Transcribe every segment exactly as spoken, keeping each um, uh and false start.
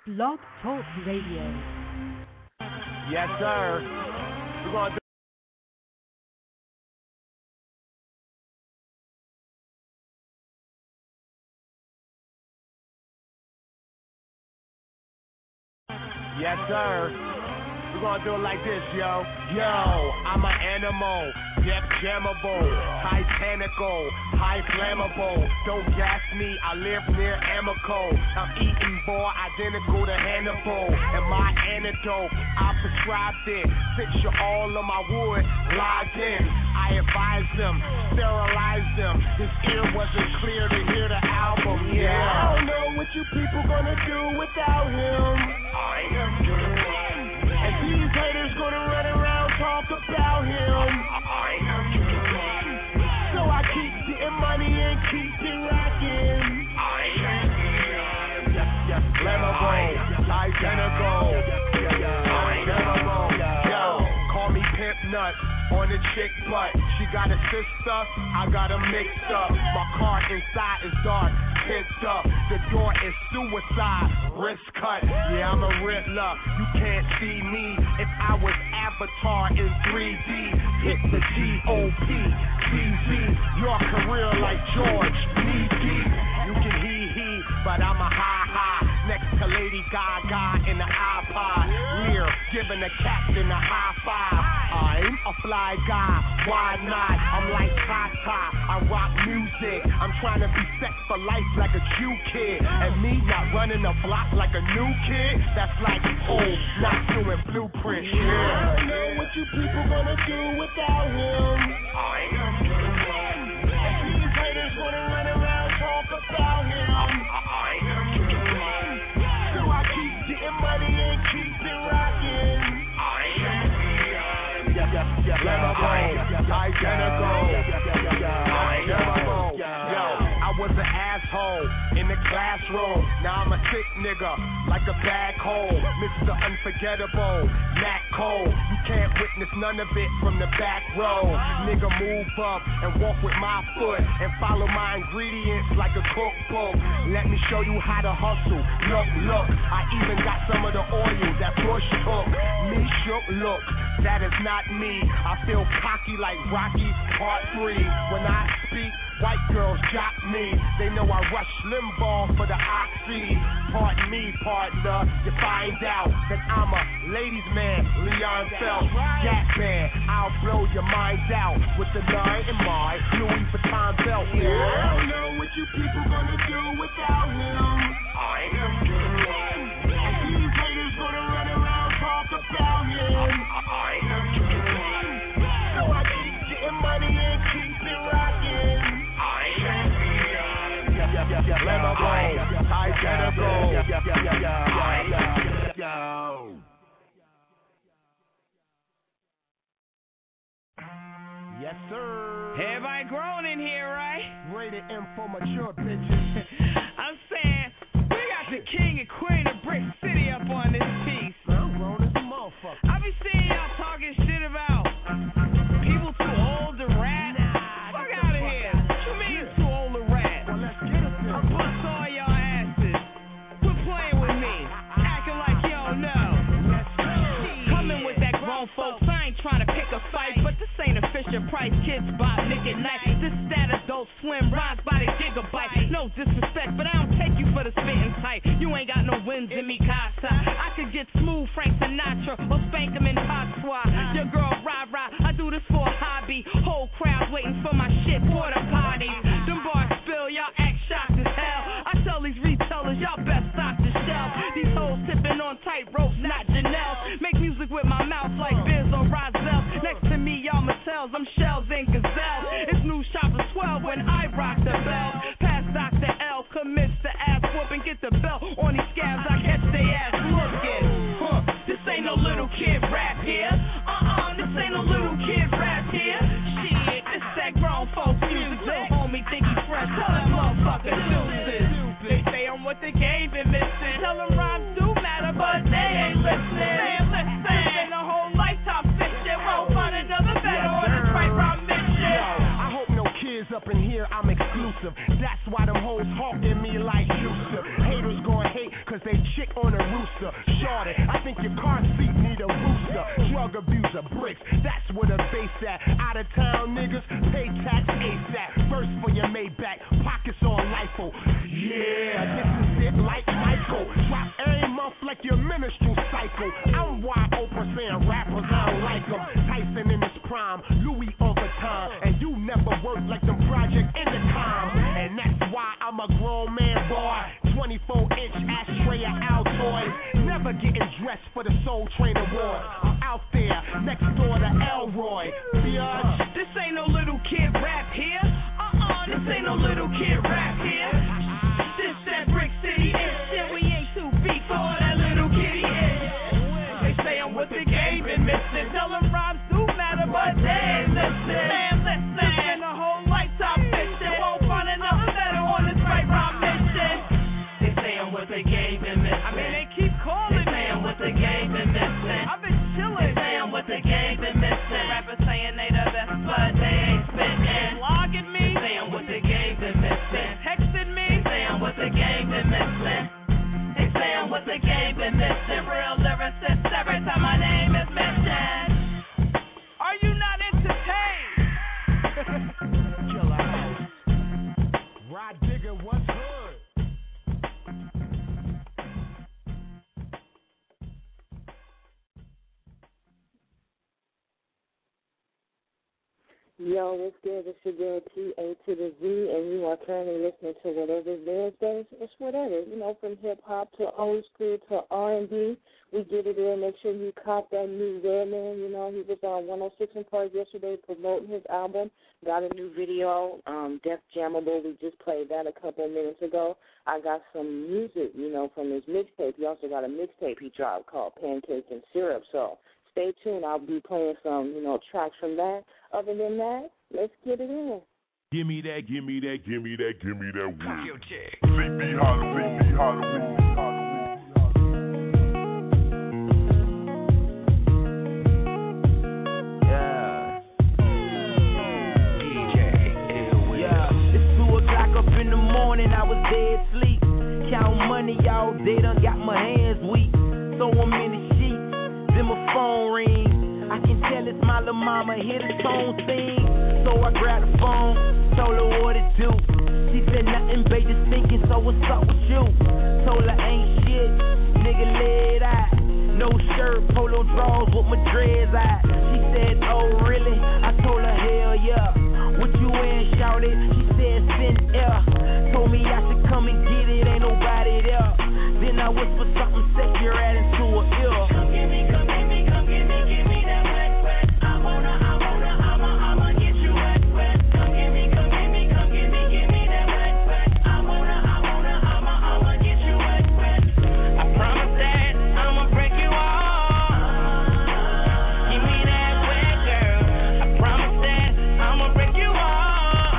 Blog Talk Radio. Yes, sir. We're going to do Yes, sir. We're gonna do it like this, yo. Yo, I'm an animal, death jammable, titanical, high flammable. Don't gas me, I live near Amico. I'm eating, boy, identical to Hannibal. And my antidote, I prescribed it. Picture all of my wood logged in. I advise them, sterilize them. His ear wasn't clear to hear the album, yeah. I don't know what you people gonna do without him. I am good. And these haters gonna run around talk about him. I am good. So I keep getting money and keep it rocking. I am good. Yes, yes, flammable, identical. Identical. Yo, call me Pimp Nuts. On the chick butt, she got a sister, I got a mixed up. My car inside is dark, pissed up. The door is suicide, wrist cut. Yeah, I'm a Riddler, you can't see me. If I was Avatar in three D, hit the G O P, T Z. Your career like George, knee deep. You can hee hee, but I'm a ha ha. Next to Lady Gaga in the iPod. Lear, giving the captain a high five. I'm a fly guy, why not? I'm like Tata, I rock music. I'm trying to be set for life like a Jew kid. And me not running a block like a new kid. That's like old, not doing blueprint shit. Yeah. I don't know what you people gonna do without him. I am good. And these haters gonna run around talk about him. I am good. So I keep getting money and keep it rocking. I am Flammable, identical, identical. Yo, I was an asshole in the classroom. Now I'm a sick nigga, like a bag hole. Mister Unforgettable, Nat Cole. You can't witness none of it from the back row. Nigga, move up and walk with my foot and follow my ingredients like a cookbook. Let me show you how to hustle. Look, look, I even got some of the oil that Bush took. Me shook, look, that is not me. I feel cocky like Rocky Part three. When I speak, white girls jock me. They know I rush Limbaugh for the oxy. Pardon me, partner, you find out that I'm a ladies' man, Leon Phelps, Gap Band. I'll blow your mind out with the nine in my Louis Vuitton belt. Yeah. I don't know what you people gonna do without him. I am good. And these haters gonna run around talk about him. I am good. So I keep getting money and keep it rocking. I am good. Flammable, identical. Yes, sir. Everybody grown in here, right? Rated M for mature bitches. I'm saying, we got the king and queen of Brick City up on this piece. I'm grown as a motherfucker. I be seeing y'all talking shit about people too old to rap. Nah, fuck out of here. What you mean yeah. too old to rap? Well, let's get it then. I bust all y'all asses. Quit playing with me. Acting like y'all know. Coming with that grown folks. I ain't trying to pick a fight, but this ain't a Fisher Price Kids Bob Nick at Night. This that adult swim rhymes by the gigabyte. No disrespect, but I don't take you for the spitting type. You ain't got no wins in me, casa. I could get smooth Frank Sinatra or spank him in patois. Your girl rah rah, I do this for a hobby. Whole crowd waiting for my shit, porta potties. Them bars spill, y'all act shocked as hell. I tell these retailers, y'all best stock the shelf. These hoes tipping on tight ropes, not Janelle. Make music with my mouth like Biz or Rozelle. Next to me, y'all Mattels, I'm Shells and Gazelle. It's new shoppers twelve when I rock the bell. Pass Doctor L, commits to ass whooping. Get the belt on these scabs, I catch they ass looking. Huh, this ain't no little kid rap here. Uh-uh, this ain't no little kid rap here. Shit, this that grown folks music. Little homie think he fresh, tell that motherfucker deuces. They say I'm what the game been missing. Tell them rhymes do matter, but they ain't listening. They ain't listening. A whole lifetime fiction. Won't find another better on this right rhyme mission. I hope no kids up in here, I'm exclusive. chick on a rooster. Shorty, I think your car seat need a booster. Drug abuser, bricks, that's where the base at. Out of town niggas, pay tax ASAP. First for your Maybach, pockets on LIFO. Yeah, this is it like Michael. Drop every month like your menstrual cycle. I'm wide open saying rappers, I don't like them. Tyson in his prime, Louis overtime. And you never work like them Project Intercom. And that's why I'm a grown man boy. twenty-four inch ashtray of Altoids. Never getting dressed for the Soul Train Awards. I'm out there, next door to Elroy. Biatch. This ain't no little kid rap here. Uh-uh, this ain't no little kid rap here. This that Brick City is shit. We ain't too beat for all that little kitty is. They say I'm with the game and missing. Tell them rhymes do matter, but they ain't listen. Man, listen. Spend a whole lifetime fishing. Won't find enough metal on this right rhyme mission. They say I'm with the game and missing. I mean, they keep calling me. They say I'm with the game and missing. I've been chilling. They say I'm with the game and missing. Rappers saying they the best, but they ain't spitting. Logging me. They say I'm with the game and missing. Texting me. They say I'm with the game and missing. They say I'm with the game and missing. Real lyricist every time my name is mentioned. Are you not entertained? Killer House. Rod Digger, what's good? Yo, what's good? It's your girl T A to the Z, and you are currently listening to Whatever These Days. It's whatever, you know, from hip-hop to old school to R and B. We get it in. Make sure you cop that new Redman. You know, he was on one oh six and Park yesterday promoting his album. Got a new video, um, Def Jammable. We just played that a couple of minutes ago. I got some music, you know, from his mixtape. He also got a mixtape he dropped called Pancake and Syrup. So stay tuned. I'll be playing some, you know, tracks from that. Other than that, let's get it in. Give me that, give me that, give me that, give me that weed. Yo, chick. C B Hollywood, C B Hollywood. Yeah. D J, yeah. It's two o'clock up in the morning, I was dead asleep. Count money all day, done got my hands weak. So I'm in the sheets, then my phone ring. I can tell it's my little mama, hear the phone sing. So I grabbed the phone, told her what it do. She said nothing, baby, just thinking, so what's up with you? Told her ain't shit, nigga laid out. No shirt, polo drawers with my dreads out. She said, oh really? I told her hell yeah. What you in, shouted? She said send air. Told me I should come and get it, ain't nobody there. Then I whispered something, set your ass into a ear. Come get me, come get me, come get me, give me that wet, wet. I wanna, I wanna, I'ma, I'ma get you wet, wet. Come get me, come get me, come get me, give me that wet, wet. I wanna, I wanna, I'ma, I'ma get you wet, wet. I promise that I'ma break you off. Give me that wet, girl. I promise that I'ma break you off.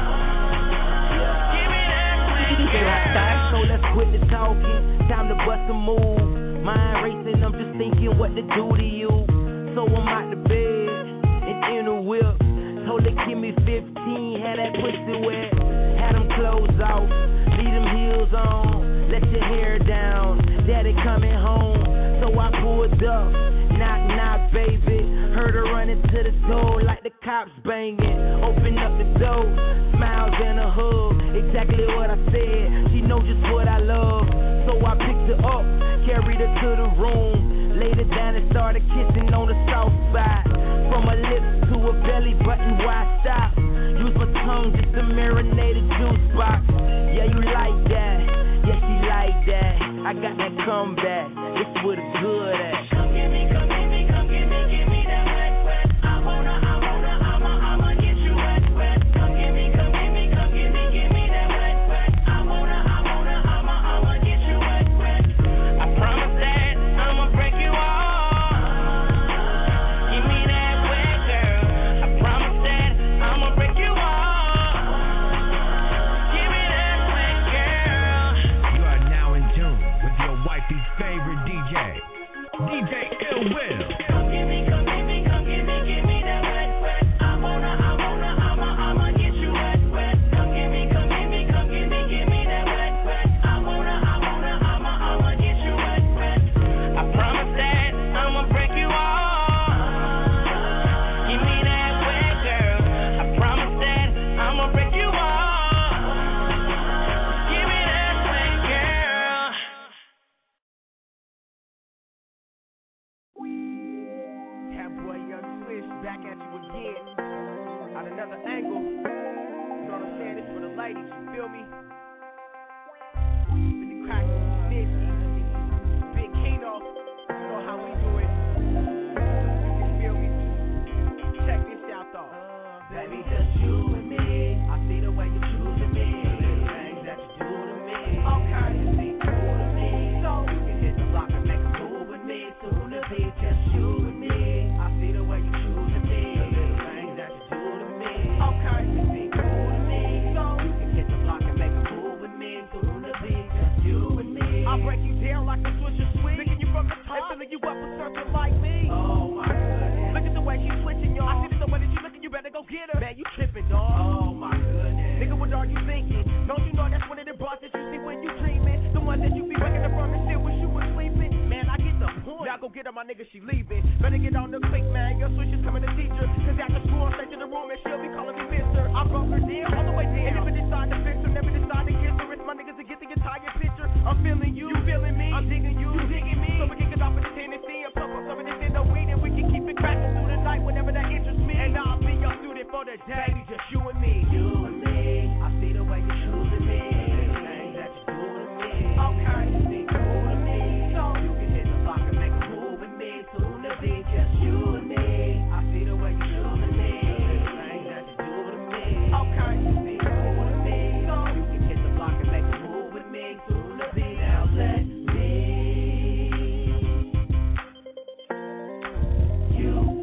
Give me that wet, girl. So let's quit the talking. Time to bust a move. Mind racing, I'm just thinking what to do to you. So I'm out the bed and in a whip. Told her give me fifteen, had that pussy wet. Had them clothes off, leave them heels on. Let your hair down, daddy coming home. So I pulled up, knock knock baby. Heard her running to the door like the cops banging. Open up the door, smiles and a hug. Exactly what I said, she know just what I love. So I picked her up, carried her to the room, laid her down and started kissing on the south side. From her lips to her belly button, why stop? Use my tongue just to marinate a juice box. Yeah, you like that, yeah, she like that. I got that comeback, this where the good at. Come get me, come get me, come get me, give me that wet, wet. I wanna, I wanna, I'ma, I'ma get you wet, wet. Come get me, come get me, come get me, give me that wet, wet. I wanna, I wanna, I'ma, I'ma get you wet, wet. I promise that I'ma break you off. Give me that wet, girl. I promise that I'ma break you off. Give me that wet, girl. You are now in tune with your wifey's favorite D J, D J Ill Will. Come get me, come get me, come get me, give me that wet, wet. I wanna, I wanna, I'ma, I'ma get you wet, wet. Come get me, come get me, come get me, give me that wet, wet. I wanna, I wanna, I'ma, I'ma get you wet, Fish back at you again. At another angle. You know what I'm saying? This for the ladies, you feel me? With the crack on the Mitch. Big Kino. You know how we do it. You feel me? Check this out though. Baby, just you and me. I see the way you're choosing me. The things that you do to me. Okay. You see cool to me. So you can hit the block and make a move with me. Soon to be just you and me. I see the way you choosing me. The things that you do to me. Okay. You see cool to me. So you can hit the block and make a move with me. Soon to be just you and me. I'll break you down like a switcher switch. Picking you from the top and filling you up with something like me. Oh my goodness. Look at the way she's switching, y'all. I see the way that you looking, you better go get her. Man, you tripping, dog. Oh my goodness. Nigga, what are you thinking? Don't you know that's one of the bras that you see when you dreaming? The one that you be waking up from and still wish you was sleeping. Man, I get the point. Now go get her, my nigga, she leaving. Better get on the quick, man. Your switch is coming to teach her. Cause after school, I'm straight to the room and she'll be calling me mister. I broke her down, all the way down. And never decide to fix her, never decide to kiss her. It's my niggas to get the entire picture. I'm feeling you, you feeling me. I'm digging you, you digging me. So we can get off of the Tennessee and pump up some of this in the weed and we can keep it cracking through the night whenever that interests me. And I'll be your student for the day. Baby, just you and me. You and me. I see the way you're choosing me. The things that you do to me. Okay. You see cool to me. So you can hit the block and make a move with me. Soon to be just you and me. I see the way you're choosing me. The things that you do to me. Okay. You see cool to me. So you can hit the block and make a move with me. Soon to be. Now let me. You.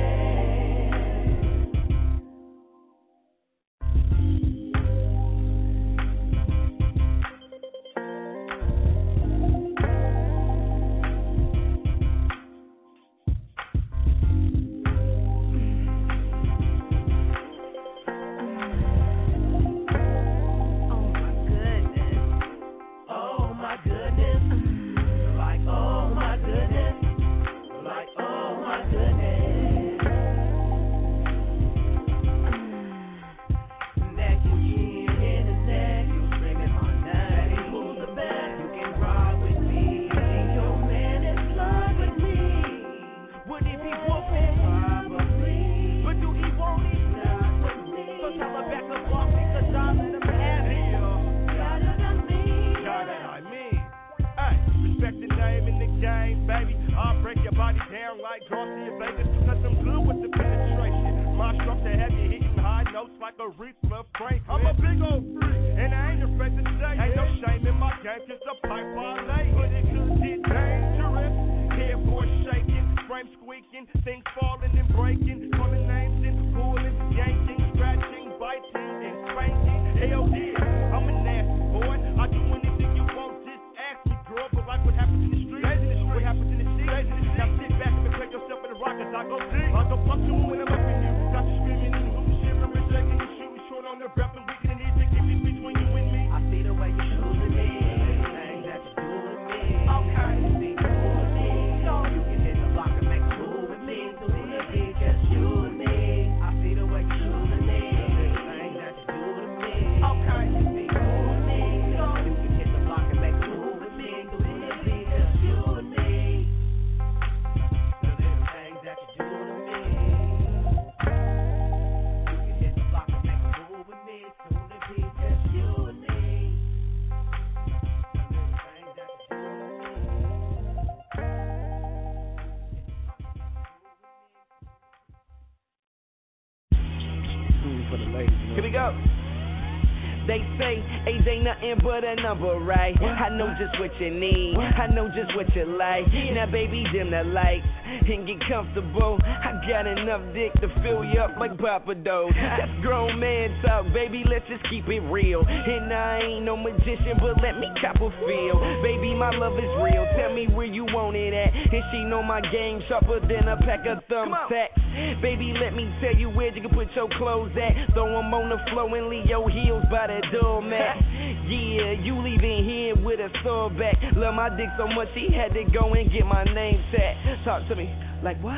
They say age ain't nothing but a number, right? I know just what you need, I know just what you like. Now baby, dim the lights and get comfortable. I got enough dick to fill you up like Papa Doe. That's grown man talk, baby, let's just keep it real. And I ain't no magician, but let me cop a feel. Baby, my love is real, tell me where you want it at. And she know my game sharper than a pack of thumbtacks. Baby, let me tell you where you can put your clothes at. Throw them on the floor and leave your heels by the doormat. Yeah, you leaving here with a sore back. Love my dick so much he had to go and get my name tag. Talk to me like what?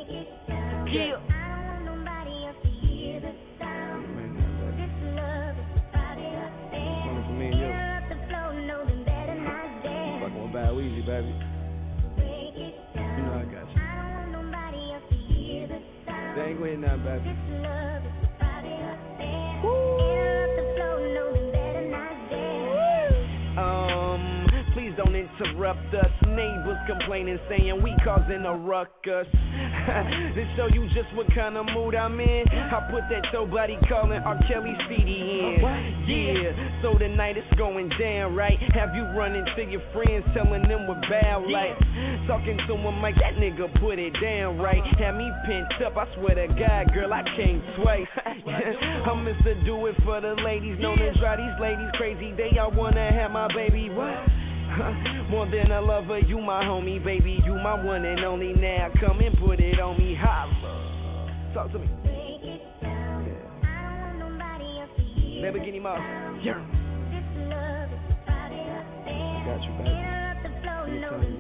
Yeah. Bad Weezy, baby. You know I got you. They ain't gonna hear nothing, baby. Um, please don't interrupt us. Neighbors complaining, saying we causing a ruckus. To show you just what kind of mood I'm in, I put that your body calling R. Kelly C D in. Yeah, so tonight it's going down, right? Have you running to your friends, telling them we're bad, like talking to them like that nigga put it down, right? Had me pent up, I swear to God, girl, I came twice. I'm Mister Do It for the ladies, known as drive these ladies crazy. They all wanna have my baby. What? More than a lover, you my homie, baby. You my one and only. Now come and put it on me. Holla. Talk to me. Yeah. Lamborghini Mouse. Yeah. I got you, baby. You tell me.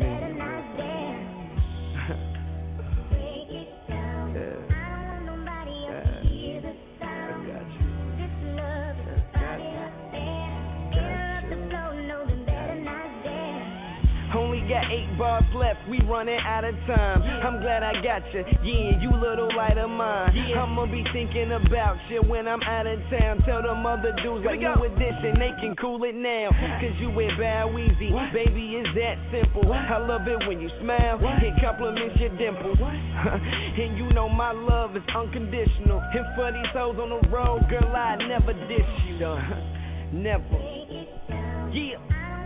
Got eight bars left, we running out of time. I'm glad I got you, yeah, you little light of mine. I'ma be thinking about you when I'm out of town. Tell them other dudes like New Edition, they can cool it now. Cause you with Bow Weezy, baby, it's that simple. I love it when you smile, it compliments your dimples. And you know my love is unconditional. And for these hoes on the road, girl, I never dish you, though. Never. Yeah.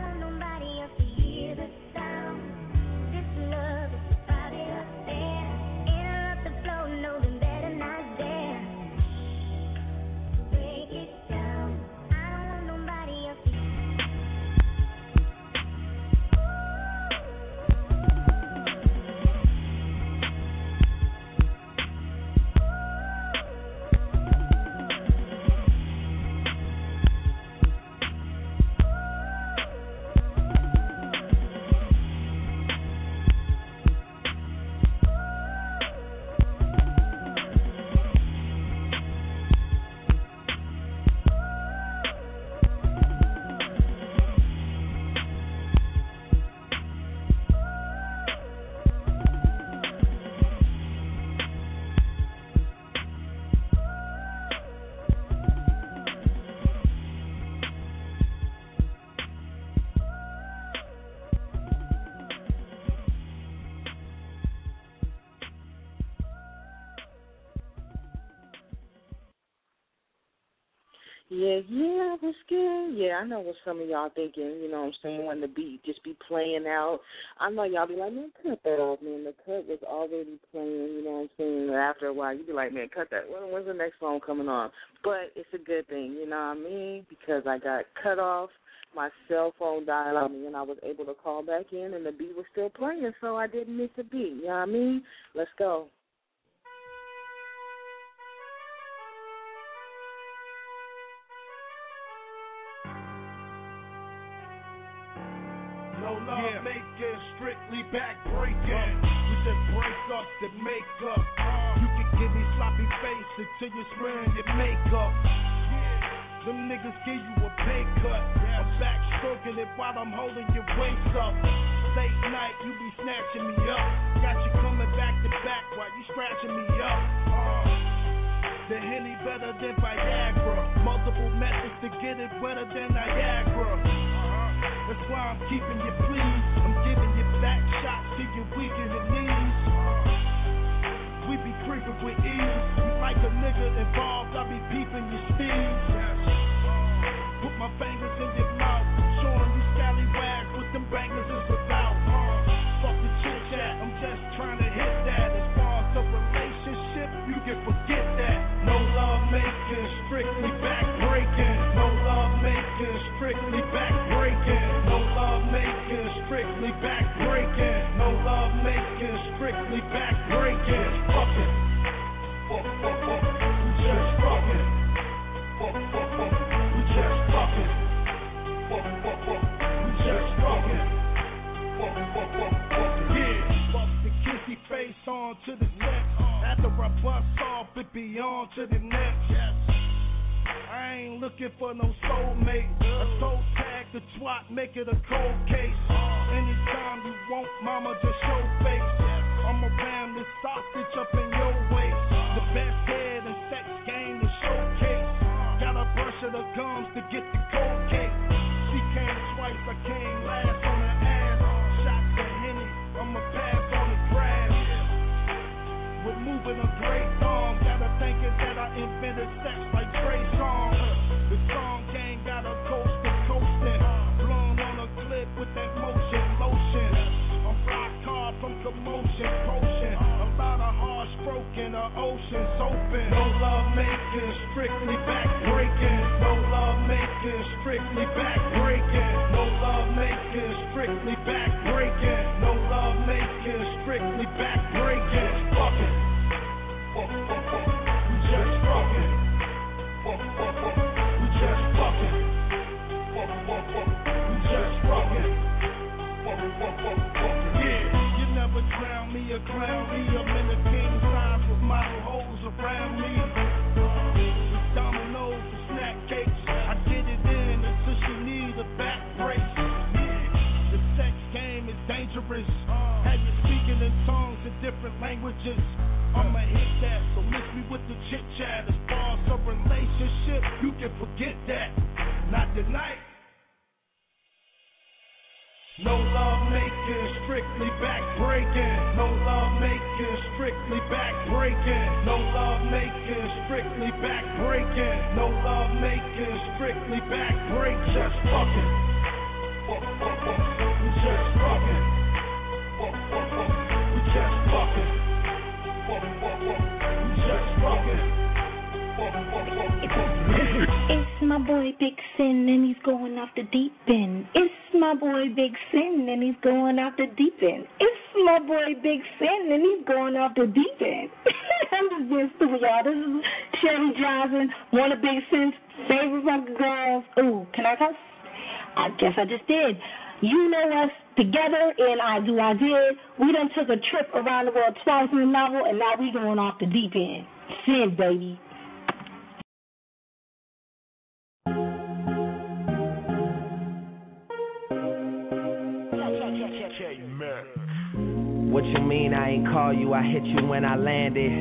Yeah, yeah, what's good? Yeah, I know what some of y'all thinking, you know what I'm saying, when the beat just be playing out. I know y'all be like, man, cut that off, man. The cut was already playing, you know what I'm saying? And after a while, you be like, man, cut that. When, when's the next song coming on? But it's a good thing, you know what I mean? Because I got cut off, my cell phone died on me, and I was able to call back in, and the beat was still playing, so I didn't miss a beat, you know what I mean? Let's go. No love yeah. making, strictly back breaking. We just break up the makeup. You can give me sloppy face until you're swearing your makeup. Them niggas give you a pay cut. I'm back stroking it while I'm holding your waist up. Late night, you be snatching me up. Got you coming back to back while you scratching me up. Uh, the Henny better than Viagra. Multiple methods to get it wetter than Niagara. That's why I'm keeping you pleased. I'm giving you back shots till you weaken your knees. We be creeping with ease. You like a nigga involved, I be peeping your steeds. Put my fingers in your mouth, showing you scallywags what them bangers is about. Fuck the chit chat, I'm just trying to hit that. As far as the relationship, you can forget that. No love making, strictly back breaking. No love making, strictly back breaking. No love making, strictly back breaking. No love making, strictly back breaking. Fuck it. Fuck, fuck, fuck. We just fucking. Fuck, fuck, fuck. We just fucking. Fuck, fuck, fuck. We just fucking. Fuck, fuck, fuck. Fuck it. Yeah. Fuck the kissy face on to the next. After I bust off, it be on to the next. Yes. I ain't looking for no soulmate. A soul tag, the twat, make it a cold case. Anytime you want, mama, just show face. I'm around this sausage up in your waist. The comes to get the cold cake. She came twice, I came last on her ass. Shots of Henny, I'ma pass on the grass. Removing a great song, got her thinking that I invented sex like Trey Songz. The song gang got her coast to coasting, blown on a clip with that motion, lotion. I'm block hard from commotion, potion. A lot of hard stroking, the ocean's open. No love making, strictly back breaking. No love making, strictly back breaking. No love making, strictly back breaking. No love making, strictly back breaking. Fucking, we just fucking, we just fucking, we just fucking. Yeah, you never drown me or clown me. I'm in the king size with model hoes around me. With dominoes and snack cakes, I get it in until she need a back brace. The sex game is dangerous. Have you speaking in tongues in different languages? I'ma hit that, so miss me with the chit chat. As far as a relationship, you can forget that. Not tonight. No love making, strictly back breaking. No love making, strictly back breaking. No love making, strictly back breaking. No love making, strictly back breaking. Just fucking. We just fucking. We just fucking. We just fucking. It's my boy Big Sin and he's going off the deep end. It's my boy Big Sin and he's going off the deep end. It's my boy Big Sin and he's going off the deep end. I'm just being stupid, y'all. This is Sherry Johnson, one of Big Sin's favorite fucking girls. Ooh, can I cuss? I guess I just did. You know us together, and I do, I did. We done took a trip around the world twice in the novel, and now we going off the deep end. Sin, baby. What you mean I ain't call you, I hit you when I landed.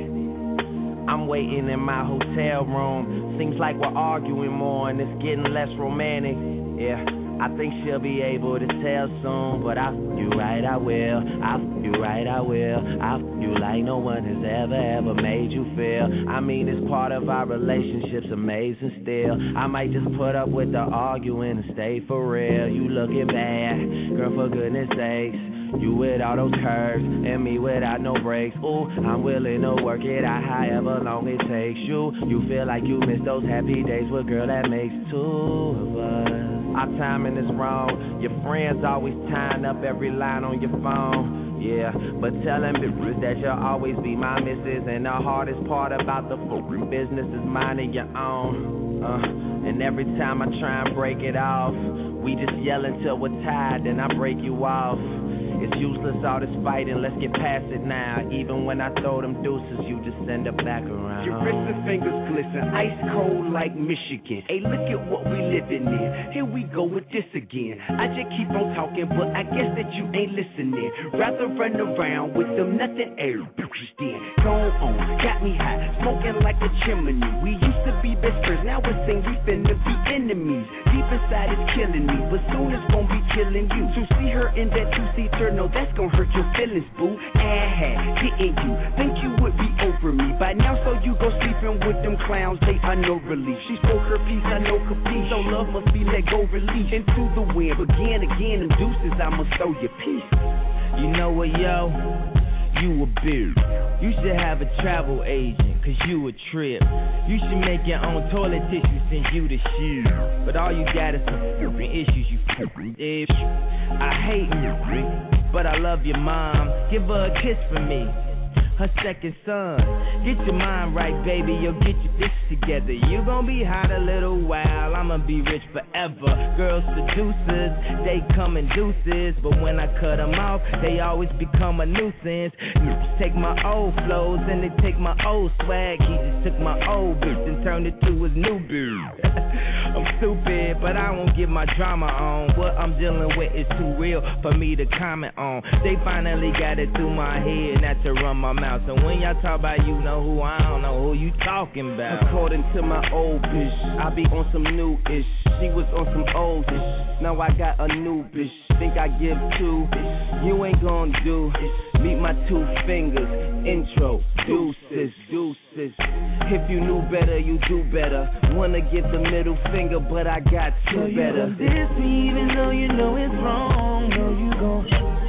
I'm waiting in my hotel room. Seems like we're arguing more and it's getting less romantic. Yeah, I think she'll be able to tell soon. But I'll f*** you right, I will. I'll f*** you right, I will. I'll f*** you like no one has ever, ever made you feel. I mean, it's part of our relationship's amazing still. I might just put up with the arguing and stay for real. You looking bad, girl, for goodness sakes. You with all those curves, and me without no breaks. Ooh, I'm willing to work it out however long it takes you. You feel like you miss those happy days with girl that makes two of us. Our timing is wrong. Your friends always tying up every line on your phone. Yeah, but tell them that you'll always be my missus. And the hardest part about the fucking business is minding your own. Uh, and every time I try and break it off, we just yell until we're tired, then I break you off. It's useless all this fighting, let's get past it now. Even when I throw them deuces, you just send it back around. Your wrist and fingers glisten, ice cold like Michigan. Hey, look at what we living in. Here we go with this again. I just keep on talking, but I guess that you ain't listening. Rather run around with them nothing air bitches then. Go on, got me high, smoking like a chimney. We used to be best friends, now it seems we finna be enemies. Deep inside it's killing me, but soon it's gonna be killing you. To see her in that two-seater, no, that's gonna hurt your feelings, boo. Ah, didn't you think you would be over me by now? So you go sleeping with them clowns, they are no relief. She spoke her piece, I know capiche. So love must be let go, release into the wind. Again, again, them deuces, I'ma throw your piece. You know what, yo? You a bitch. You should have a travel agent, cause you a trip. You should make your own toilet tissue, send you the shit. But all you got is some fucking issues, you fucking bitch. I hate you, but I love your mom. Give her a kiss for me, her second son. Get your mind right, baby, you'll get your bitch together. You gon' be hot a little while, I'ma be rich forever. Girls seducers, they come in deuces, but when I cut them off, they always become a nuisance. Take my old flows and they take my old swag. He just took my old bitch and turned it to his new bitch. I'm stupid, but I won't get my drama on. What I'm dealing with is too real for me to comment on. They finally got it through my head, not to run my mouth mouth. So when y'all talk about you know who, I don't know who you talking about. According to my old bitch, I be on some new ish. She was on some old ish. Now I got a new bitch. Think I give two? You ain't gon' do. Meet my two fingers. Intro, deuces, deuces. If you knew better, you do better. Wanna give the middle finger, but I got two so better. You diss me even though you know it's wrong. No, you gon'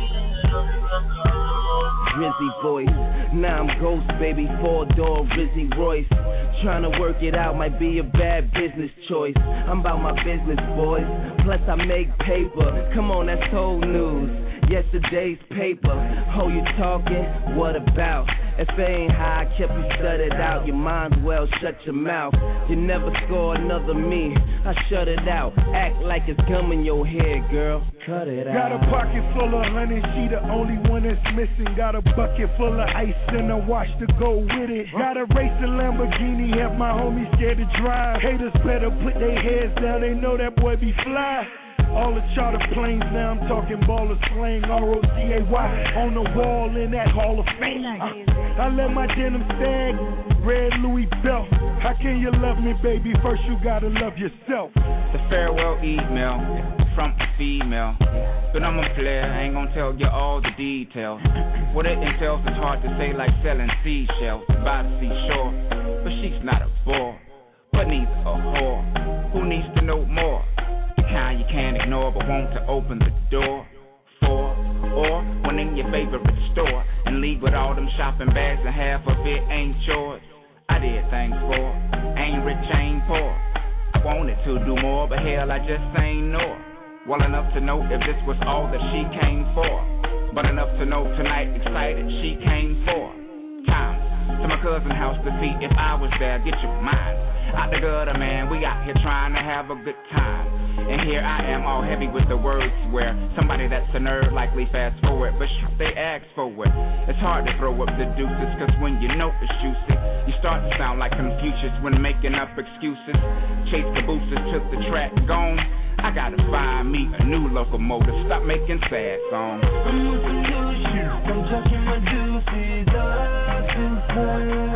Drizzy voice, now I'm Ghost, baby, four-door Rizzy Royce. Tryna work it out might be a bad business choice. I'm about my business, boys. Plus I make paper. Come on, that's old news. Yesterday's paper. Oh, you talking? What about? If it ain't high, I kept you studied out. Your mind's well, shut your mouth. You never score another me. I shut it out. Act like it's gum in your head, girl. Cut it out. Got a pocket full of honey, she the only one that's missing. Got a bucket full of ice and a watch to go with it. Got a racing Lamborghini, have my homies scared to drive. Haters better put their heads down, they know that boy be fly. All the charter planes, now I'm talking baller slang, R O C A Y, on the wall in that Hall of Fame. Uh, I let my denim sag, red Louis belt. How can you love me, baby? First you gotta love yourself. The farewell email from a female, but I'm a player, I ain't gonna tell you all the details. What it entails is hard to say, like selling seashells by the seashore. But she's not a bore, but needs a whore who needs to know more. Kind you can't ignore but want to open the door for, or when in your favorite store and leave with all them shopping bags and half of it ain't yours. I did things for, ain't rich, ain't poor. I wanted to do more, but hell I just ain't know. Well enough to know if this was all that she came for, but enough to know tonight excited she came for. Time to my cousin's house to see if I was there. Get your mind out the gutter, man. We out here trying to have a good time. And here I am all heavy with the words where somebody that's a nerd likely fast forward, but shoot, they ask for it. It's hard to throw up the deuces, cause when you know it's juicy, you start to sound like Confucius when making up excuses. Chase the boosters, took the track, gone. I gotta find me a new locomotive, stop making sad songs. I'm on some new shit, I'm talking my deuces up to her.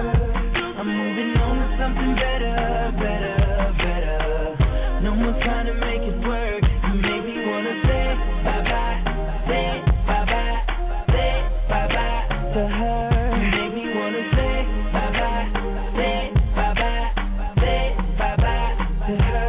I'm moving on to something better, better, better. No more trying to make it work. You make me wanna say bye-bye, say bye-bye, say bye-bye to her. You make me wanna say bye-bye, say bye-bye, say bye-bye to her.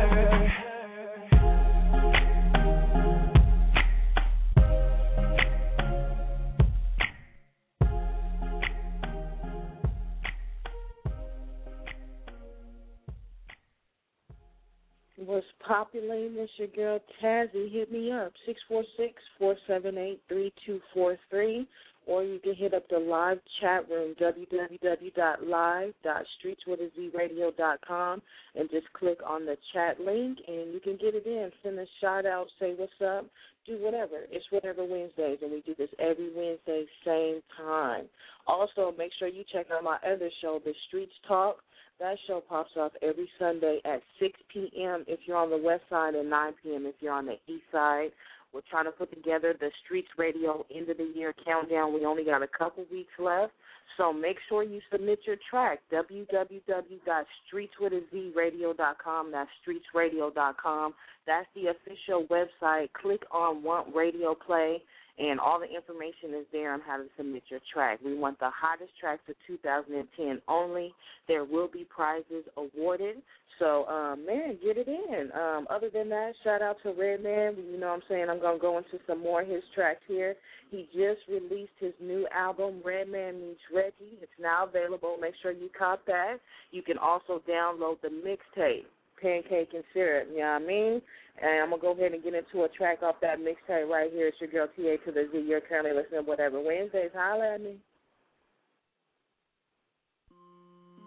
What's populating? It's your girl Tazzy. Hit me up, six four six, four seven eight, three two four three. Or you can hit up the live chat room, w w w dot live dot streets with a z radio dot com, and just click on the chat link, and you can get it in. Send a shout-out, say what's up, do whatever. It's Whatever Wednesdays, and we do this every Wednesday, same time. Also, make sure you check out my other show, The Streets Talk. That show pops off every Sunday at six p.m. if you're on the west side and nine p.m. if you're on the east side. We're trying to put together the Streets Radio end of the year countdown. We only got a couple weeks left, so make sure you submit your track, w w w dot streets with a z radio dot com. That's streets radio dot com. That's the official website. Click on Want Radio Play, and all the information is there on how to submit your track. We want the hottest tracks of two thousand ten only. There will be prizes awarded. So, um, man, get it in. Um, other than that, shout out to Redman. You know what I'm saying? I'm going to go into some more of his tracks here. He just released his new album, Redman Meets Reggie. It's now available. Make sure you cop that. You can also download the mixtape, Pancake and Syrup. You know what I mean? And I'm going to go ahead and get into a track off that mixtape right here. It's your girl T A to the Z. You're currently listening to Whatever Wednesdays. Holla at me.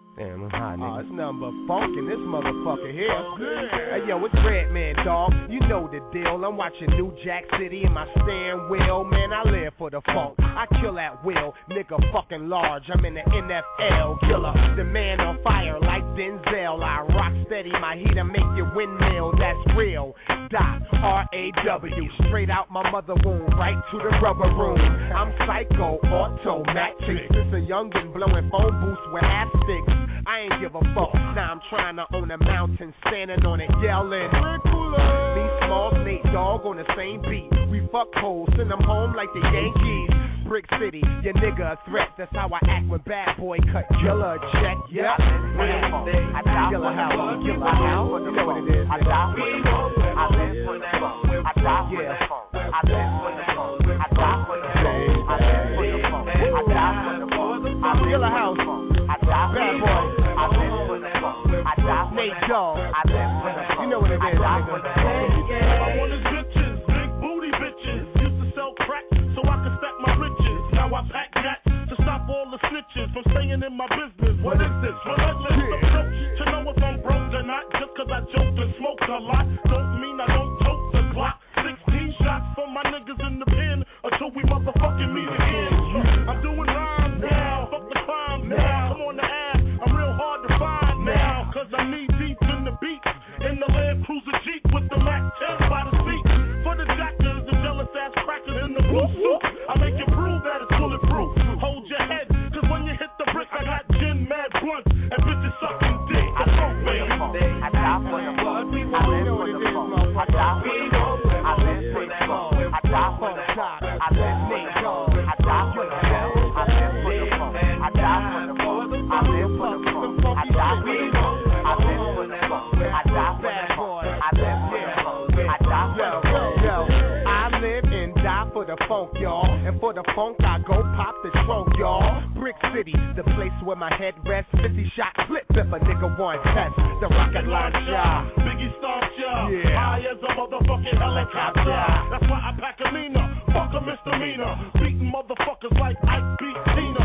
Damn, I'm hot, nigga. Oh, it's nothing but funk in this motherfucker here. Hey, yo, it's Redman, dog. You know the deal. I'm watching New Jack City in my steering wheel. Man, I live for the funk. I kill at will. Nigga fucking large. I'm in the N F L. Killer. The man on fire like Denzel. I rock steady. My heater make you windmill. That's real. Doc, R A W. Straight out my mother womb. Right to the rubber room. I'm psycho. Automatic. Since a youngin' blowing phone booths with ass sticks. I ain't give a fuck. Now I'm trying to own a mountain, standing on it, yelling. Me, Small, Nate, Dog on the same beat. We fuck hoes, send them home like the Yankees. Brick City, your nigga a threat. That's how I act when bad boy cut killer a check. Yeah, I die killer house, killer house. You know what it is. I die for the phone. I live for the phone. I die for the phone. I live for the phone. I die for the phone. I live for the phone. I die for the phone. I killer house. Bad boy, I live for the phone. I die for Nate Dogg, I live for the phone. You know what it is, nigga. I want his bitches, big booty bitches. Used to sell crack so I could stack my riches. Now I pack that to stop all the snitches from staying in my business. What is this? Relentless approach to know if I'm broke or not. Just cause I joked and smoked a lot don't mean I don't tote the clock. Sixteen shots for my niggas in the pen until we motherfucking meet again. I'm doing rhymes now, fuck the crime now. I'm on the ass, I'm real hard to find now. Cause I'm knee deep in the beats, in the Land Cruiser Jeep with the Mac ten by the seat. For the jackers, the jealous ass crackers in the blue suit, I make you prove that it's bulletproof. Hold your head, cause when you hit the brick, I got gin, mad blunts, and bitches sucking dick. I love baby. I die for the blood, I live for the phone. I die for the phone. I live for the phone. I die for the phone. I live for the phone. I die for the phone. I live for the phone. I die for the phone. I live for the phone. I die for the phone. I live for the phone. I die for the phone. I live for the phone. I die for the phone. Yo, I live and die for the funk, y'all. And for the funk, I go pop the trunk, y'all. Brick City, the place where my head rests. fifty shot clip if a nigga wants test. The rocket launcher. Biggie stomps ya. Yeah. High as a motherfucking helicopter. That's why I pack a Nina. Fuck a misdemeanor. Beating motherfuckers like Ike beat Tina.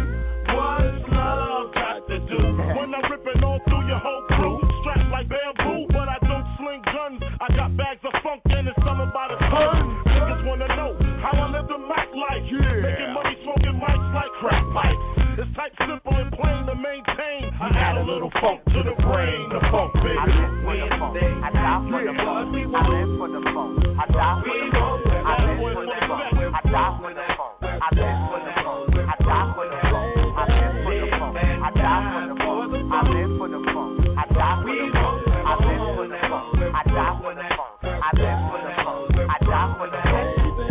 What's love got to do when I'm ripping all through your whole crew? Strapped like bamboo, but I don't sling guns. I got bags of funk and it's something by the ton. Niggas wanna know how I live the Mac life. Yeah. Making money smoking mics like crack pipes. It's type simple and plain to maintain. I add a little funk to the brain. The funk, baby. I live for the funk. I die for the funk. I live for the funk. I die for the funk. I live for the funk. I die for the funk. I live for the funk. I die for the funk. I live for the funk. I die for the funk. I live for the funk. I die for the funk. I live for the funk. I die for the funk. I live for the funk. I die for the funk.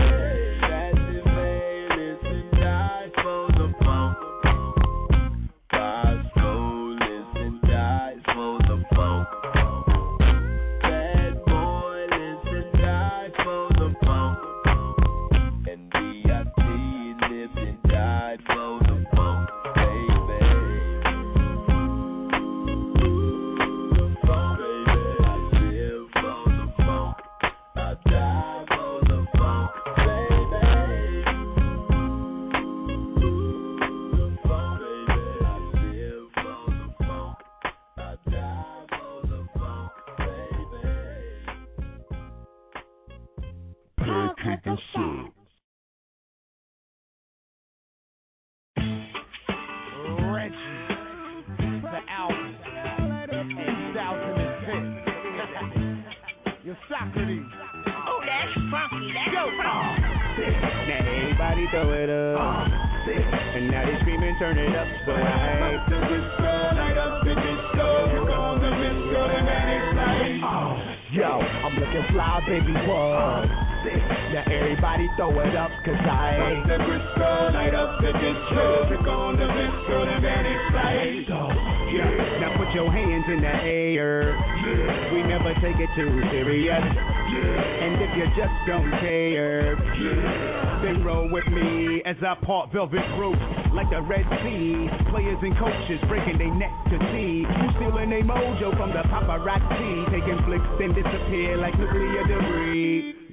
Part velvet rope like the Red Sea. Players and coaches breaking their neck to see who's stealing their mojo from the paparazzi, taking flicks and disappear like nuclear debris.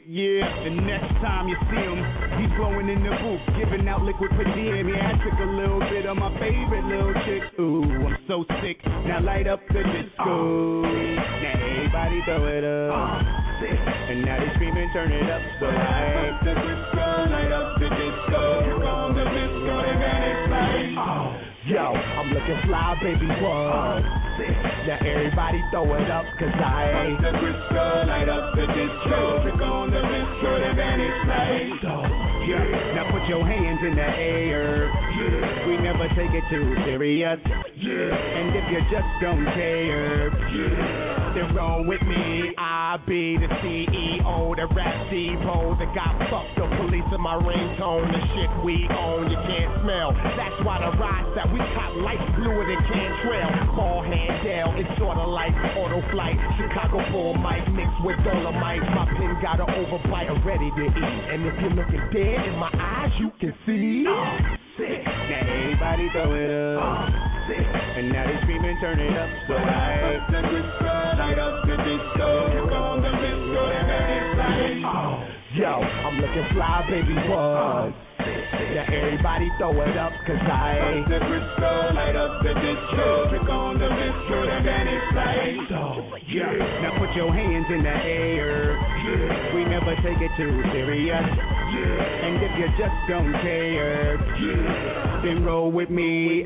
Yeah, the next time you see him, he's blowing in the booth, giving out liquid per diem. Yeah, I took a little bit of my favorite little chick. Ooh, I'm so sick. Now light up the disco. Now everybody throw it up. And now they screaming, turn it up. So light up the disco, light up the disco. Here comes the disco, and then it's like, oh. Yo, I'm looking fly, baby, what? Now everybody throw it up, cause I ain't the disco, light up the disco. Trick on the disco, the vanish light. Yeah, now put your hands in the air. Yeah. We never take it too serious. Yeah. And if you just don't care, yeah, then roll with me. I be the C E O, the rap depot that got fucked the police in my ringtone. The shit we own, you can't smell. That's why the rides that we cop light fluid and Cantrell. Ball hand down, it's sorta like auto flight. Chicago full mic mixed with dolomite. My pen got an overbite, ready to eat. And if you're looking dead in my eyes, you can see. Oh, sick. Now everybody throw it up. Oh, sick. And now they screaming, turn it up. So light up the disco, light up the disco. Here comes the disco, and it's like, oh, yo, I'm looking fly, baby, what? Now everybody throw it up, cause I ain't the disco, light up the disco. Trick on the disco, and then it's like, oh, yeah. Now put your hands in the air. Yeah. We never take it too serious. Yeah. And if you just don't care, yeah, then roll with me.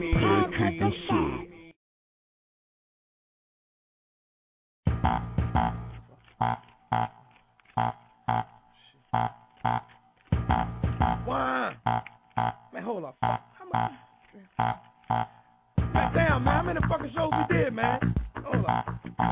One. Man, hold up. How much? Man, damn, man, how many fucking shows we did, man? Hold up.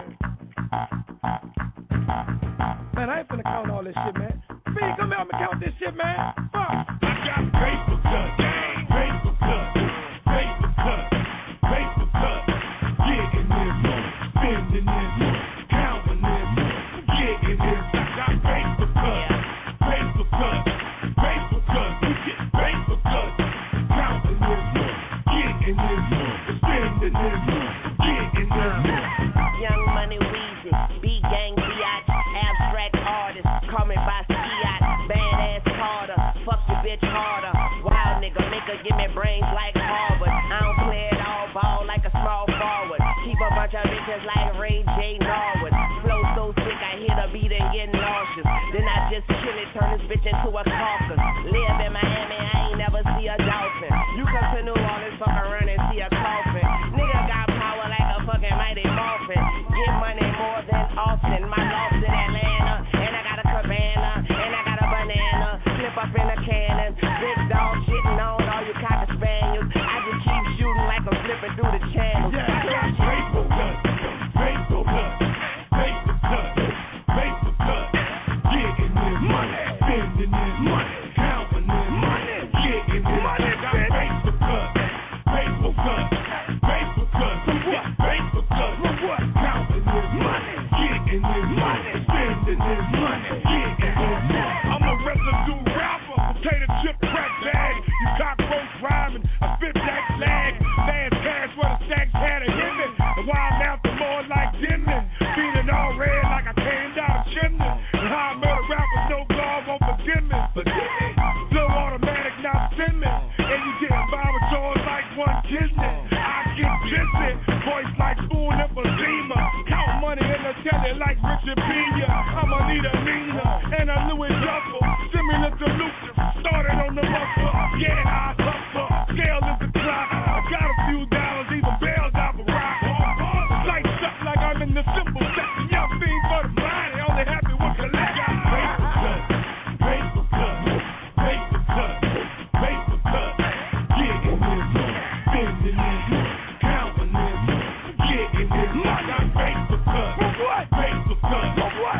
Man, I ain't finna count all this shit, man. B, come help me count this shit, man. Fuck. I got paper cut, paper cut, paper cut, paper cut. Getting this money, spending this money, counting this money, getting this. I got paper cut, paper cut, paper cut. We get paper cut, counting this money, getting this money, spending this money, getting this money. Young Money Weezy, B-Gang Biatch, abstract artist, call me by Skiat, badass Carter, fuck your bitch harder, wild nigga, nigga, give me brains like Harvard, I don't play it all, ball like a small forward, keep a bunch of bitches like Ray J. Norwood, flow so sick I hit a beat and get nauseous, then I just kill it, turn this bitch into a carcass, live in Miami, I ain't never see a dolphin, you come to New Orleans, fuck around and see a coffin, nigga got power like a fucking Mighty Morphin, get money more than often, my loft in Atlanta, and I got a cabana, and I got a banana, slip up in a cannon, big dog shitting on all you cocker spaniels, I just keep shooting like I'm flipping through the channels. Yeah, paper cut, paper cut, paper cut, paper cut, getting this money, spending this money, counting this money, getting this money, paper cut, paper cut, paper cut, paper cut, counting this money, getting this money, spending this money, getting this money. I'm a residue rapper, potato chip crack bag, you cockroach rhyming, I spit that slag, fast cash where the stacks had a hit me, and wild after more like Jimmy, feeling all red like I came down a chimney, and how I murder rappers, no guard won't forgive me, forgive me, flow automatic, not send me, and you getting by with yours like one kidney, I get busy, voice like Spoon and Bazima, count money in the telly like Richard Pena, I'm Anita Nina, and a Louis Duffel, similar to Luther, started on the muscle, yeah, I hustle, scale is the clock, I got a few dollars, even bails out for rock, lights up like I'm in the simple section, young fiend for the body, only happy with collect, paper cut, paper cut, paper cut, paper cut, getting this money, spending this money, counting this money, getting this money, paper cut, paper cut,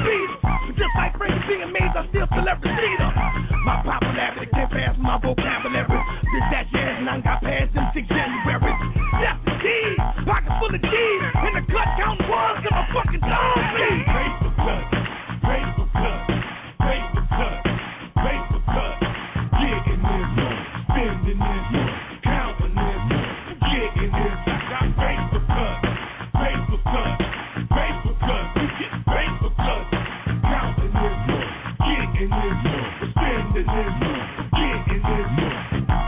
beat 'em. But just like Frankie B and Maze, I still feel every leader. My popularity can't pass my vocabulary. This that jazz and I got past them six Januaries. That's the key, pocket full of G's. In the cut, counting ones, got my fucking tongue bleed. Paper cut, paper cut, paper cut, paper cut. Getting this one, spending this one, counting this one, getting this. I got paper cut, paper cut, paper cut. We get paper cut, counting this one, getting this one, spending this one, getting this one.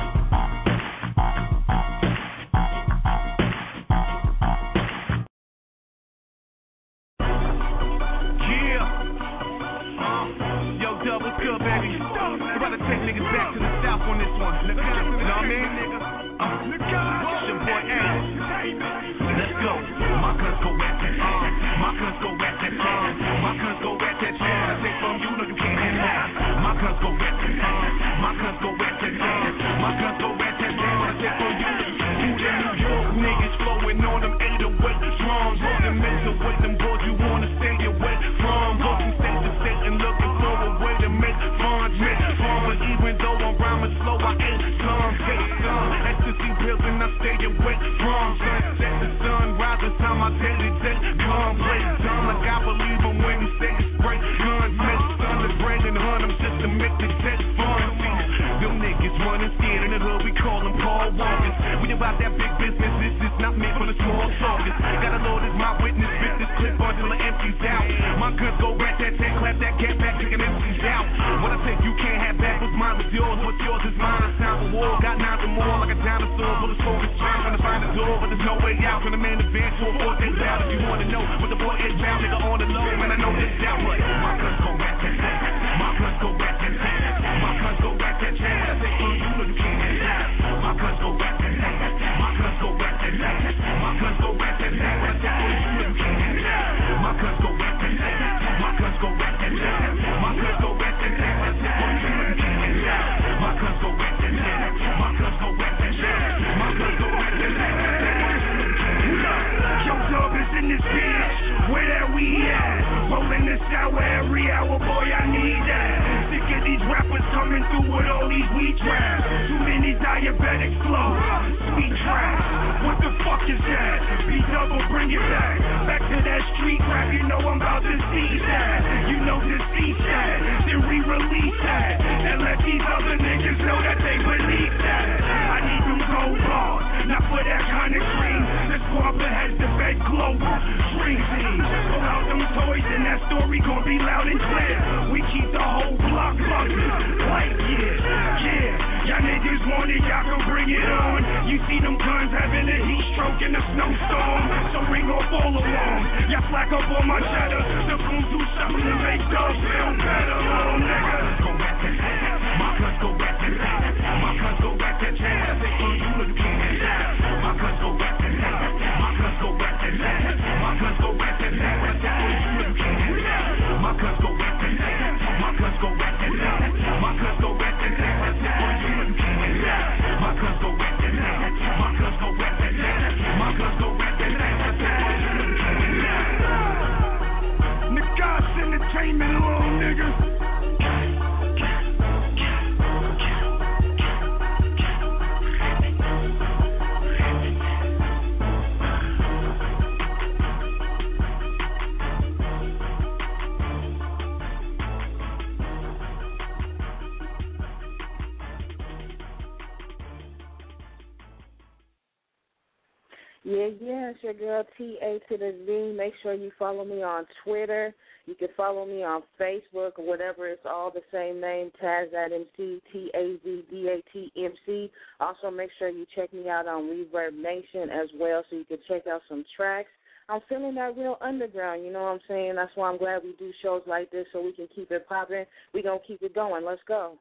Yeah, yeah, it's your girl T A to the Z. Make sure you follow me on Twitter. You can follow me on Facebook or whatever. It's all the same name, TazZatMC, T A Z D A T M C. Also, make sure you check me out on Reverb Nation as well so you can check out some tracks. I'm feeling that real underground, you know what I'm saying? That's why I'm glad we do shows like this so we can keep it popping. We're going to keep it going. Let's go.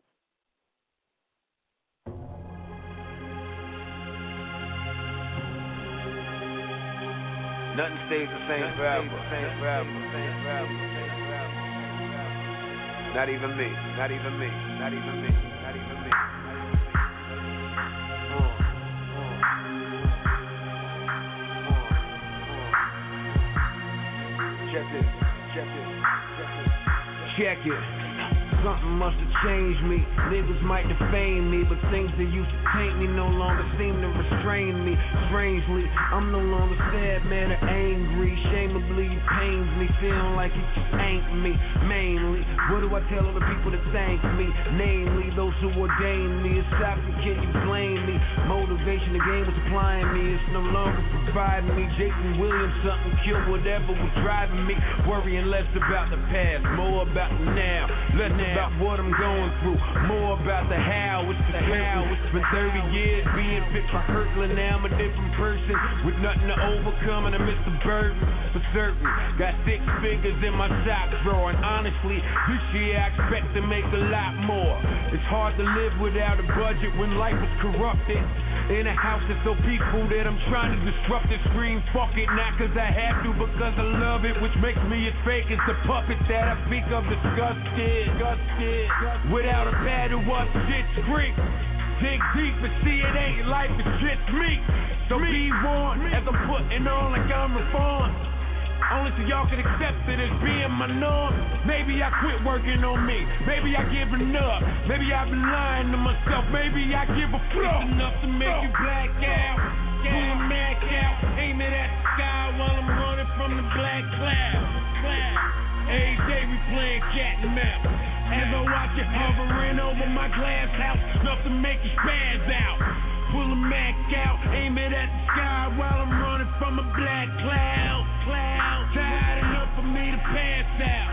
Nothing stays the same forever. Not even me. Not even me. Not even me. Not even me. Check this. Check it. Something must have changed me. Niggas might defame me, but things that used to taint me no longer seem to restrain me. Strangely, I'm no longer sad, man, or angry. Shameably, it pains me, feeling like it just ain't me. Mainly, what do I tell all the people that thank me? Namely, those who ordained me. It's stopping, can you blame me? Motivation, the game was supplying me. It's no longer providing me. Jason Williams, something killed whatever was driving me. Worrying less about the past, more about the now. Less about what I'm going through, more about the how. It's the how. It's been thirty years being fit for hurtling. Now I'm a different person with nothing to overcome, and I miss the burden for certain. Got six figures in my sock drawer, and honestly, this year I expect to make a lot more. It's hard to live without a budget when life is corrupted. In a house that's so peaceful that I'm trying to disrupt it. Scream, fuck it, not cause I have to, because I love it, which makes me as fake as the puppet that I speak of. Disgusted, disgusted. Without a paddle up, shit's Greek. Dig deep and see it ain't life, it's just me. So be warned as I'm putting on like I'm reformed. Only so y'all can accept it as being my norm. Maybe I quit working on me. Maybe I giving up. Maybe I've been lying to myself. Maybe I give a fuck. It's enough to make you black out. Pulling Mac out. Aim it at the sky while I'm running from the black cloud. Cloud. Every day we playing cat and mouse. As I watch it hovering over my glass house, enough to make you spaz out. Pull a Mac out, aim it at the sky while I'm running from a black cloud. Cloud, tired enough for me to pass out.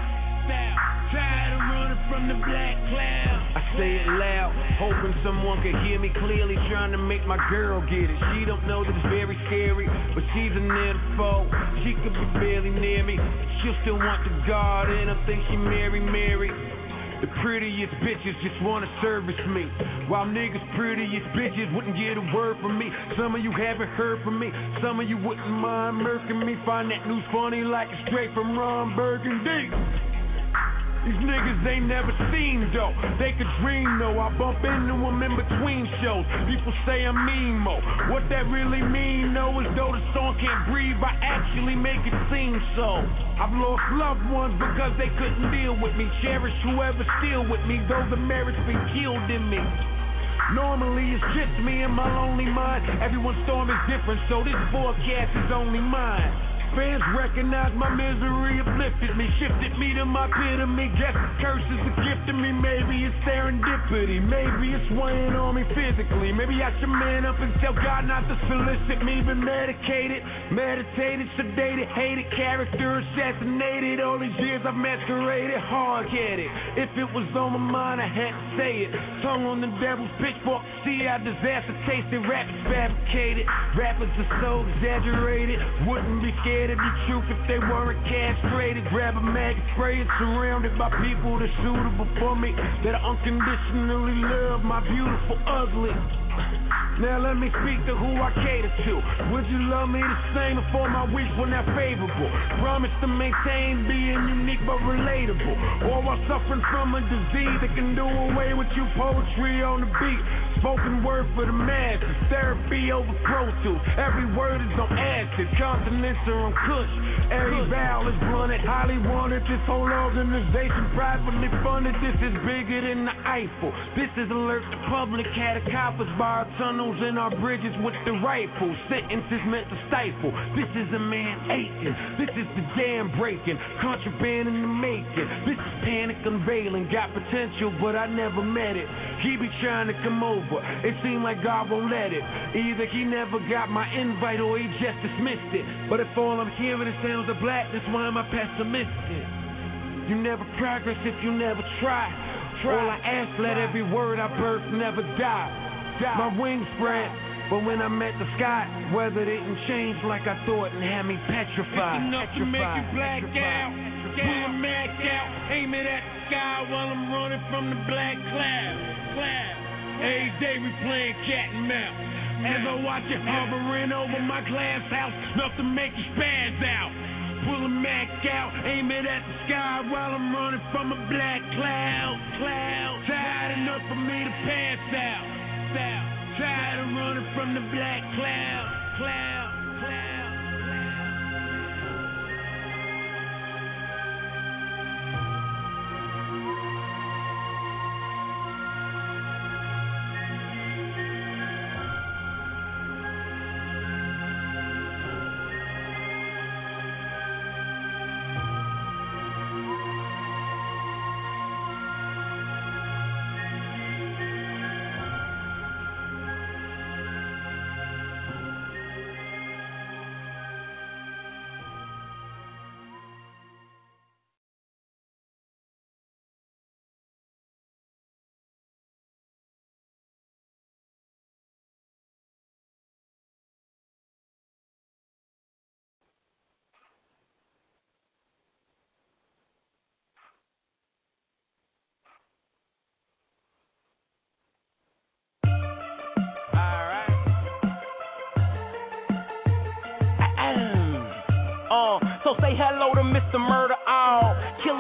Tired of running from the black cloud. I say it loud, hoping someone can hear me clearly, trying to make my girl get it. She don't know that it's very scary, but she's an info. She could be barely near me, she'll still want the God, and I think she Mary Mary. The prettiest bitches just wanna service me, while niggas prettiest bitches wouldn't get a word from me. Some of you haven't heard from me, some of you wouldn't mind murking me. Find that news funny like it's straight from Ron Burgundy. These niggas ain't never seen though, they could dream though. I bump into them in between shows, people say I'm emo. What that really mean though is though the song can't breathe, I actually make it seem so. I've lost loved ones because they couldn't deal with me. Cherish whoever's still with me, though the merit's been killed in me. Normally it's just me and my lonely mind. Everyone's storm is different, so this forecast is only mine. Fans recognize my misery, uplifted me, shifted me to my epitome. Guess the curse is a gift to me, maybe it's serendipity. Maybe it's weighing on me physically. Maybe I should man up and tell God not to solicit me. Been medicated, meditated, sedated, hated, character assassinated. All these years I've masqueraded, hard-headed. If it was on my mind, I had to say it. Tongue on the devil's pitchfork, see how disaster tasted. Rap is fabricated, rappers are so exaggerated. Wouldn't be scared of the truth if they weren't castrated. Grab a mag, spray it, surrounded by people that's suitable for me, that I unconditionally love, my beautiful ugly. Now let me speak to who I cater to. Would you love me the same if all my weeks were not favorable? Promise to maintain being unique but relatable, or while suffering from a disease that can do away with you. Poetry on the beat, spoken word for the masses, therapy over Pro Tools. Every word is on acid, continents are on Kush. Every vowel is blunted, highly wanted. This whole organization privately funded. This is bigger than the Eiffel. This is alert to public catacombs by our tunnels and our bridges with the rifle. Sentences meant to stifle. This is a man aching. This is the dam breaking. Contraband in the making. This is panic unveiling. Got potential, but I never met it. He be trying to come over. It seemed like God won't let it. Either he never got my invite or he just dismissed it. But if all I'm hearing is sounds of blackness, why am I pessimistic? You never progress if you never try. All I ask, let every word I birth never die. My wings spread, but when I met the sky, weather didn't change like I thought and had me petrified. It's enough to make you black out. Pull a Mac out, aim it at the sky while I'm running from the black cloud. Cloud. Every day we playing cat and mouse. As I watch it hovering over my glass house, enough to make you spaz out. Pull a Mac out, aim it at the sky while I'm running from a black cloud. Cloud. Tired enough for me to pass out. Out. Tired of running from the black cloud. Cloud. Cloud. Cloud.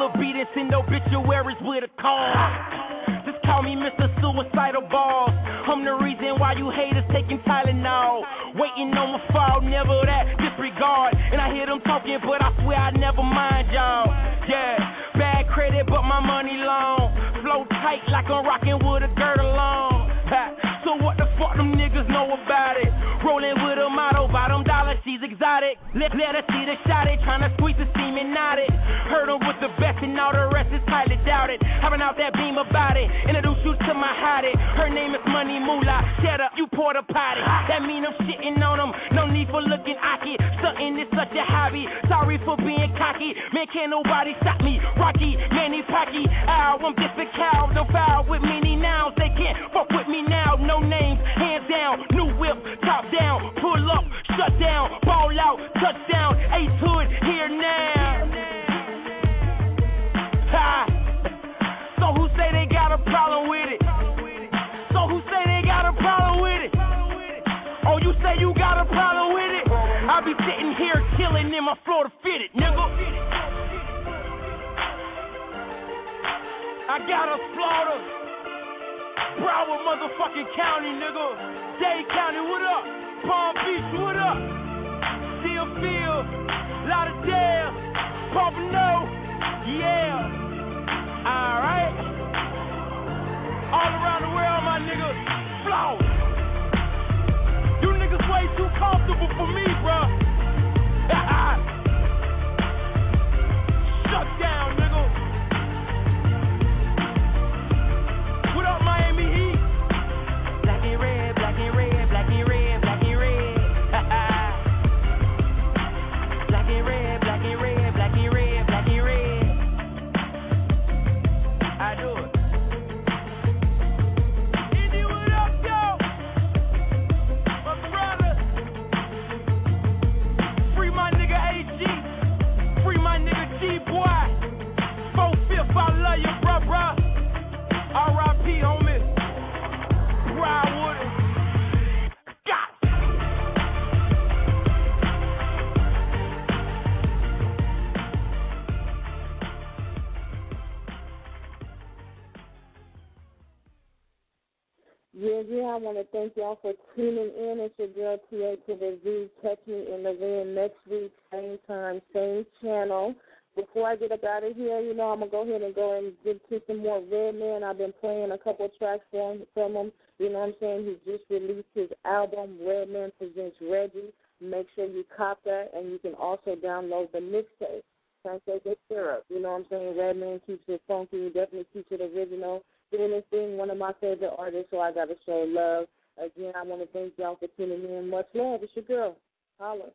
a beat and send obituaries with a call. Just call me Mister Suicidal Balls. I'm the reason why you haters taking Tylenol. Waiting on my fall, never that disregard. And I hear them talking, but I swear I never mind y'all. Yeah, bad credit, but my money long. Flow tight like I'm rocking with a girdle on. So what the fuck them niggas know about it? Rolling with a motto, bottom dollar, she's exotic. Let, let her see the shot it, tryna squeeze the semen out it. Heard them with the best and all the rest is highly doubted. Having out that beam about it, introduce you to my hottie. Her name is Money Moolah, shut up, you porta potty. That mean I'm shitting on them, no need for looking ocky. Stunting is such a hobby, sorry for being cocky. Man, can't nobody stop me, Rocky, Manny Pocky. Ow, I'm just a cow, don't foul with many nouns. They can't fuck with me now, no names, hands down, new whip, top down, pull up, shut down, ball out, touchdown, Ace Hood, here now. Ha! So who say they got a problem with it? So who say they got a problem with it? Oh, you say you got a problem with it? I be sitting here killing in my Florida fitted, nigga. I got a slaughter. Broward motherfucking County, nigga. Dade County, what up? Palm Beach, what up? Deerfield, Lauderdale, Pompano, yeah. Alright. All around the world, my niggas. Flow. You niggas way too comfortable for me, bruh. Shut down, nigga. What up, Miami Heat? Black and red, black and red, black and red, black and red. Black and red, black and red, black and red, black and red. I do it. Indy, what up, yo? My brother. Free my nigga A G. Free my nigga G-Boy. Four-fifth, I love you, bruh, bruh. R I P, homie. Ride with it. Got it. Yeah, yeah, I want to thank y'all for tuning in. It's your girl T A to the Z. Catch me in the wind next week, same time, same channel. Before I get up out of here, you know, I'm going to go ahead and go and get to some more Redman. I've been playing a couple of tracks from, from him. You know what I'm saying? He just released his album, Redman Presents Reggie. Make sure you cop that, and you can also download the mixtape. Can't say good syrup. You know what I'm saying? Redman keeps it funky. He definitely keeps it original. Doing this thing, one of my favorite artists, so I got to show love. Again, I want to thank y'all for tuning in. Much love. It's your girl. Holla.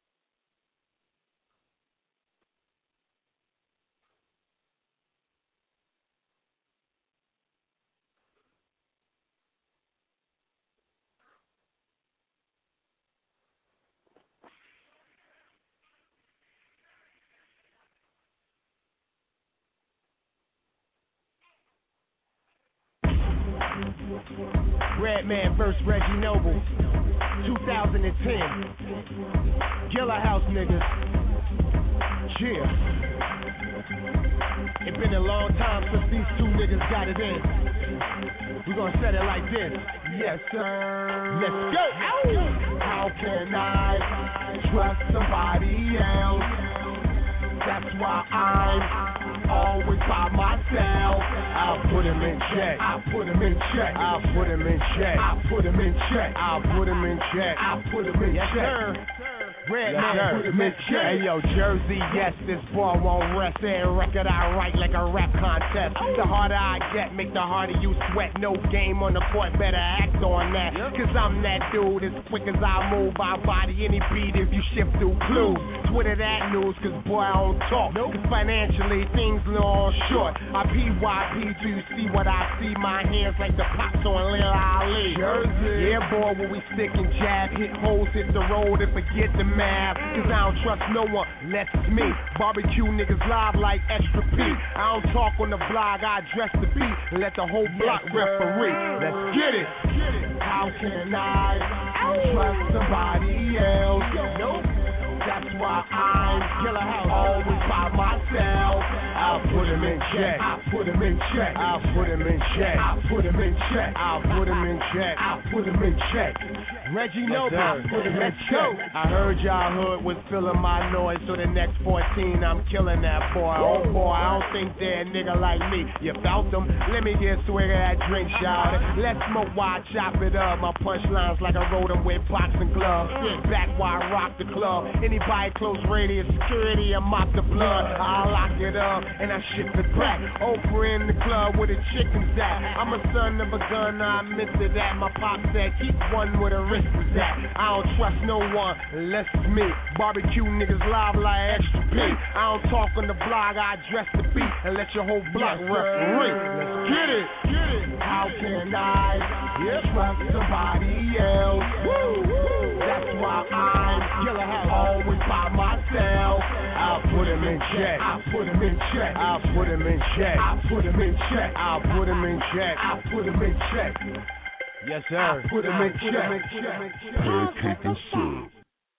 Redman versus Reggie Noble, two thousand ten. Gilla House niggas. Yeah. It been a long time since these two niggas got it in. We gonna set it like this. Yes, sir. Let's go. Ow. How can I trust somebody else? That's why I'm always by myself. I'll put him in check. I'll put him in check. I'll put him in check. I'll put him in check. I'll put him in check. I'll put him in check. Yes, sir. Redman, yes, hey yo, Jersey, yes, this boy won't rest. Every record I write like a rap contest. The harder I get, make the harder you sweat. No game on the court, better act on that. Cause I'm that dude, as quick as I move, I body any beat if you shift through clues. Twitter that news, cause boy I don't talk. Cause financially things little short. I P Y P till you see what I see. My hands like the pops on Lil Ali. Jersey. Yeah boy, when we stick and jab, hit holes, hit the road and forget the map. Cause I don't trust no one, less me. Barbecue niggas live like Extra P. I don't talk on the blog, I address the beat and let the whole block yes, referee. Let's get it. How can I trust somebody else? Nope. That's why I'm always by myself. I'll put in check. I put him in check. I'll put him in check. I'll put him in check. I'll put him in check. I'll put him in check. Reggie Noble, put him in check. I heard y'all hood was feeling my noise, so the next fourteen I'm killing that boy. Oh boy, I don't think they're a nigga like me. You felt them? Let me get a swig of that drink, shout it. Let's smoke while I chop it up. My punchlines like I wrote them with boxing gloves. Sit back while I rock the club. Anybody close radius security, I'm out the blood. I'll lock it up and I shit the crack. Oprah in the club with a chicken's at. I'm a son of a gun, I admit to that. My pop said keep one where the wrist is at. I don't trust no one unless it's me. Barbecue niggas live like extra P. I don't talk on the blog, I address the beat and let your whole block referee. Let's get it, get it. How can I yeah. trust somebody else? Woo, woo. That's why I'm always by myself. I'll put him in check. I'll put him in check. I'll put him in check. I'll put him in check. I'll put him in check. I'll put him in check. Yes, sir. I'll put him in check. Pancake and serve.